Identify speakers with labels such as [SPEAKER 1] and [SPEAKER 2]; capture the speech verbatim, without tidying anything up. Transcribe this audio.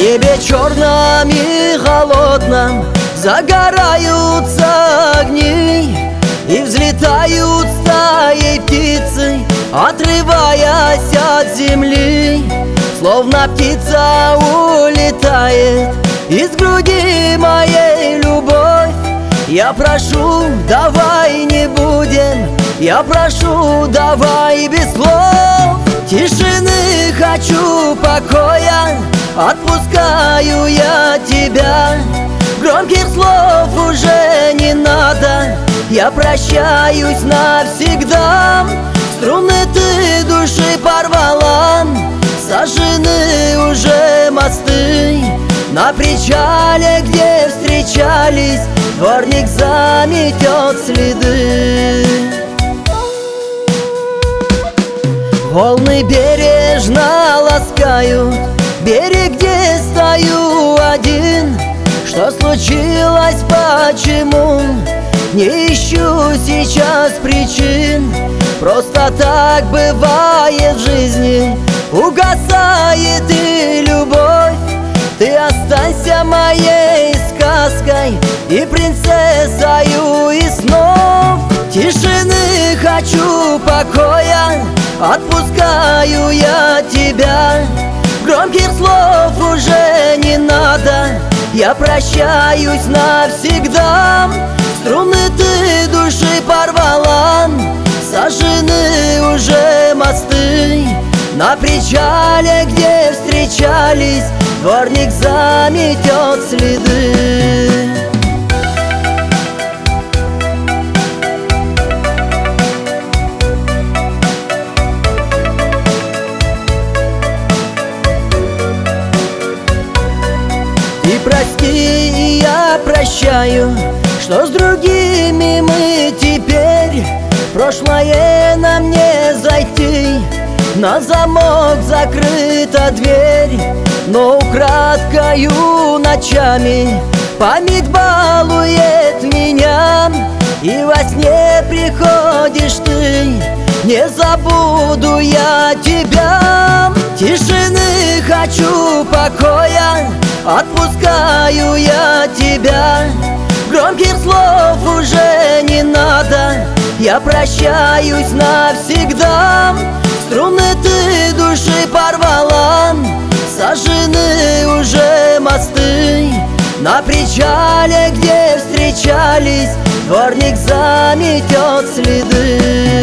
[SPEAKER 1] небе черном и холодном загораются огни, и взлетают стаи птицы, отрываясь от земли. Словно птица улетает из груди моей любовь. Я прошу, давай не будем, я прошу, давай без слов. Тишины хочу, покоя, отпускаю я тебя. Громких слов уже не надо, я прощаюсь навсегда. Струны ты души порвала, сожжены уже мосты. На причале, где встречались, дворник заметет следы. Волны бережно ласкают берег, где стою один. Что случилось, почему? Не ищу сейчас причин. Просто так бывает в жизни, угасает и любовь. Ты останься моей сказкой и принцессою из снов. Тишины хочу, покоя, отпускаю я тебя. Громких слов уже не надо, я прощаюсь навсегда. Струны ты души порвала, сожжены уже мосты. На причале, где встречались, дворник заметет следы. И прости, и я прощаю, что с другими мы теперь. Прошлое нам не зайти, на замок закрыта дверь. Но украдкою ночами память балует меня, и во сне приходишь ты, не забуду я тебя. Тишины хочу, покоя, отпускаю я тебя. Громких слов уже не надо, я прощаюсь навсегда. Струны ты души порвала, сожжены уже мосты. На причале, где встречались, дворник заметет следы.